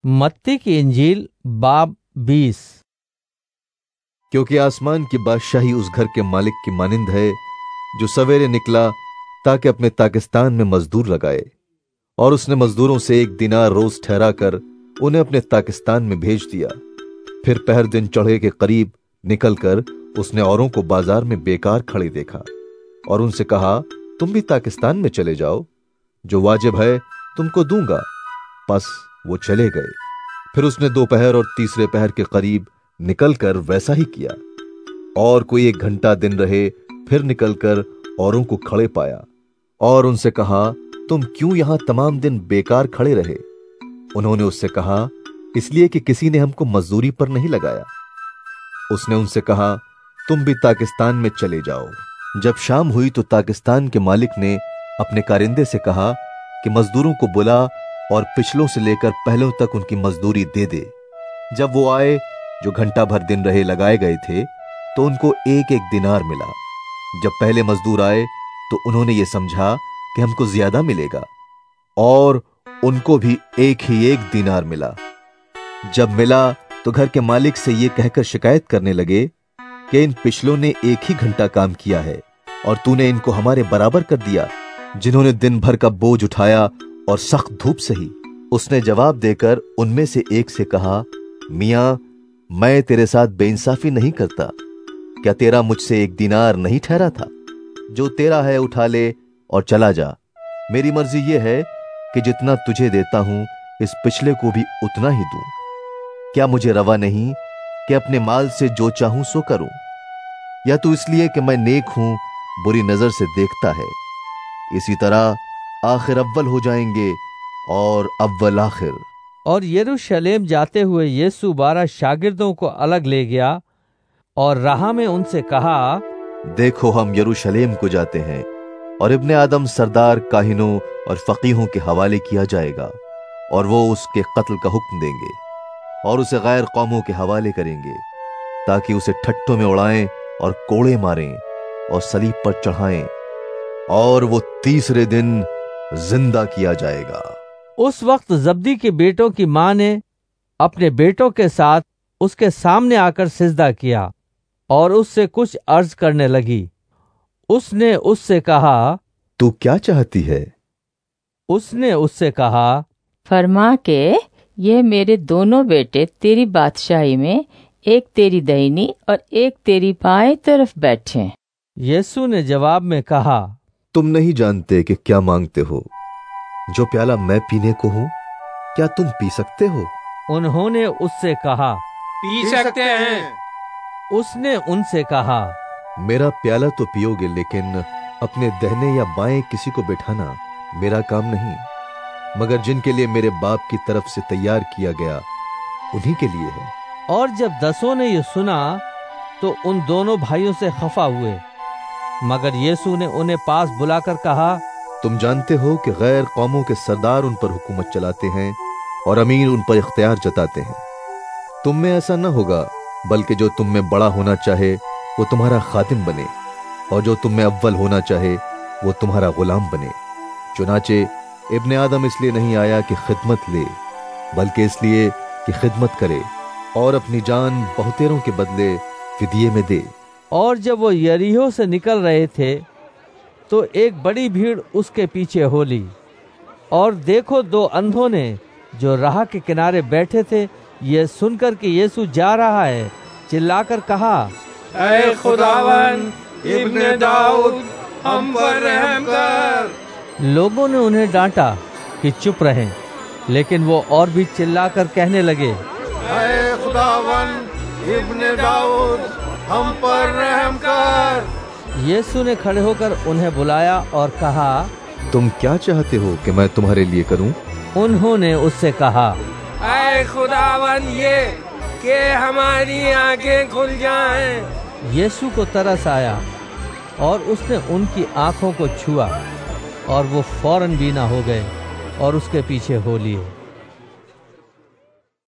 मत्ती की इंजील बाब 20। क्योंकि आसमान की बादशाही उस घर के मालिक की मानिंद है जो सवेरे निकला ताकि अपने ताकिस्तान में मजदूर लगाए, और उसने मजदूरों से 1 दिनार रोज ठहरा कर उन्हें अपने ताकिस्तान में भेज दिया। फिर पहर दिन चढ़े के करीब निकलकर उसने औरों को बाजार में बेकार खड़े देखा और उनसे कहा, तुम भी ताकिस्तान में चले जाओ, जो वाजिब है तुमको दूंगा। बस वो चले गए। फिर उसने दोपहर और तीसरे पहर के करीब निकलकर वैसा ही किया। और कोई 1 घंटा दिन रहे, फिर निकलकर औरों को खड़े पाया और उनसे कहा, तुम क्यों यहां तमाम दिन बेकार खड़े रहे? उन्होंने उससे कहा, इसलिए कि किसी ने हमको मजदूरी पर नहीं लगाया। उसने उनसे कहा, तुम भी ताकिस्तान में चले जाओ। जब शाम हुई तो ताकिस्तान के मालिक ने अपने कारिंदे से कहा कि मजदूरों को बुला और पिछलों से लेकर पहलों तक उनकी मजदूरी दे दे। जब वो आए जो घंटा भर दिन रहे लगाए गए थे, तो उनको 1-1 दिनार मिला। जब पहले मजदूर आए तो उन्होंने ये समझा कि हमको ज्यादा मिलेगा, और उनको भी 1 दिनार मिला। जब मिला तो घर के मालिक से ये कहकर शिकायत करने लगे कि इन पिछलों ने 1 ही घंटा काम किया है और तूने इनको हमारे बराबर कर दिया, जिन्होंने दिन भर का बोझ उठाया और सख्त धूप सही। उसने जवाब देकर उनमें से एक से कहा, मियां, मैं तेरे साथ बेइंसाफी नहीं करता। क्या तेरा मुझसे 1 दिनार नहीं ठहरा था? जो तेरा है उठा ले और चला जा। मेरी मर्जी यह है कि जितना तुझे देता हूं इस पिछले को भी उतना ही दूं। क्या मुझे रवा नहीं कि अपने माल से जो चाहूं सो करूं? या तू इसलिए कि मैं नेक हूं बुरी नजर से देखता है? इसी तरह आखिर अव्वल हो जाएंगे और अव्वल आखिर। और यरूशलेम जाते हुए यीशु 12 शागिर्दों को अलग ले गया और राह में उनसे कहा, देखो, हम यरूशलेम को जाते हैं और इब्ने आदम सरदार काहिनों और फकीहों के हवाले किया जाएगा, और वो उसके कत्ल का हुक्म देंगे और उसे गैर कौमों के हवाले करेंगे, ताकि उसे ठट्ठों में उड़ाएं और कोड़े मारें और सलीब पर चढ़ाएं, और वो तीसरे दिन जिंदा किया जाएगा। उस वक्त जब्दी के बेटों की मां ने अपने बेटों के साथ उसके सामने आकर सिजदा किया और उससे कुछ अर्ज करने लगी। उसने उससे कहा, तू क्या चाहती है? उसने उससे कहा, फरमा के ये मेरे दोनों बेटे तेरी बादशाही में एक तेरी दाहिनी और एक तेरी बाएं तरफ बैठे। यीशु ने जवाब में कहा, तुम नहीं जानते कि क्या मांगते हो। जो प्याला मैं पीने को हूं, क्या तुम पी सकते हो? उन्होंने उससे कहा, पी सकते हैं। उसने उनसे कहा, मेरा प्याला तो पियोगे, लेकिन अपने दाहिने या बाएं किसी को बिठाना मेरा काम नहीं, मगर जिनके लिए मेरे बाप की तरफ से तैयार किया गया उन्हीं के लिए है। और जब 10 ने ये सुना तो उन दोनों भाइयों से खफा हुए। मगर यीशु ने उन्हें पास बुलाकर कहा, तुम जानते हो कि गैर कौमों के सरदार उन पर हुकूमत चलाते हैं और अमीर उन पर इख्तियार जताते हैं। तुम में ऐसा न होगा, बल्कि जो तुम में बड़ा होना चाहे वो तुम्हारा खादिम बने, और जो तुम में अव्वल होना चाहे वो तुम्हारा गुलाम बने। चुनाचे इब्ने आदम इसलिए नहीं आया कि खिदमत ले, बल्कि इसलिए कि खिदमत करे और अपनी जान बहुतेरों के बदले फिदिये में दे। और जब वो यरीहो से निकल रहे थे तो एक बड़ी भीड़ उसके पीछे हो ली। और देखो, 2 अंधों ने जो राह के किनारे बैठे थे, ये सुनकर कि यीशु जा रहा है, चिल्लाकर कहा, ऐ खुदावन इब्ने दाऊद, हम पर रहम कर। लोगों ने उन्हें डांटा कि चुप रहें, लेकिन वो और भी चिल्लाकर कहने लगे, ऐ खुदावन इब्ने दाऊद, हम पर रहम कर। यीशु ने खड़े होकर उन्हें बुलाया और कहा, तुम क्या चाहते हो कि मैं तुम्हारे लिए करूं? उन्होंने उससे कहा, ऐ खुदावन, ये कि हमारी आंखें खुल जाएं। यीशु को तरस आया और उसने उनकी आंखों को छुआ, और वो फौरन बीना हो गए और उसके पीछे हो लिए।